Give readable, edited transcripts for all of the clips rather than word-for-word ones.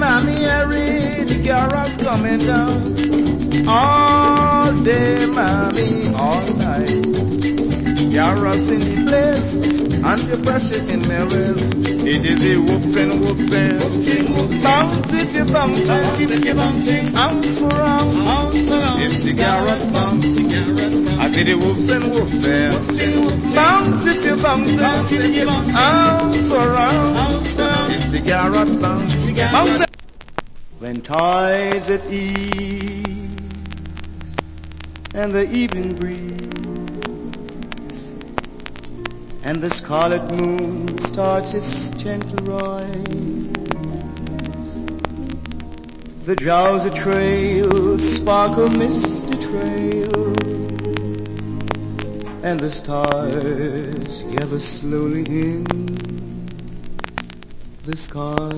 I'm hearing the carrots coming down. All day, mommy, all night. Carrots in the place, and the pressure in my waist. It is the whoopsin', whoopsin'. Bounce if you're bouncing, ounce for ounce. It's the carrot bounce. I see the whoopsin', whoopsin'. Bounce if you're bouncing, ounce for ounce. It's the carrot bounce. Bounce. When tides at ease and the evening breeze and the scarlet moon starts its gentle rise, the drowsy trails sparkle misty trail, and the stars gather slowly in the sky.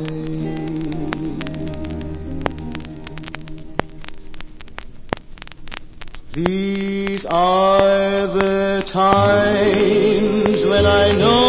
These are the times when I know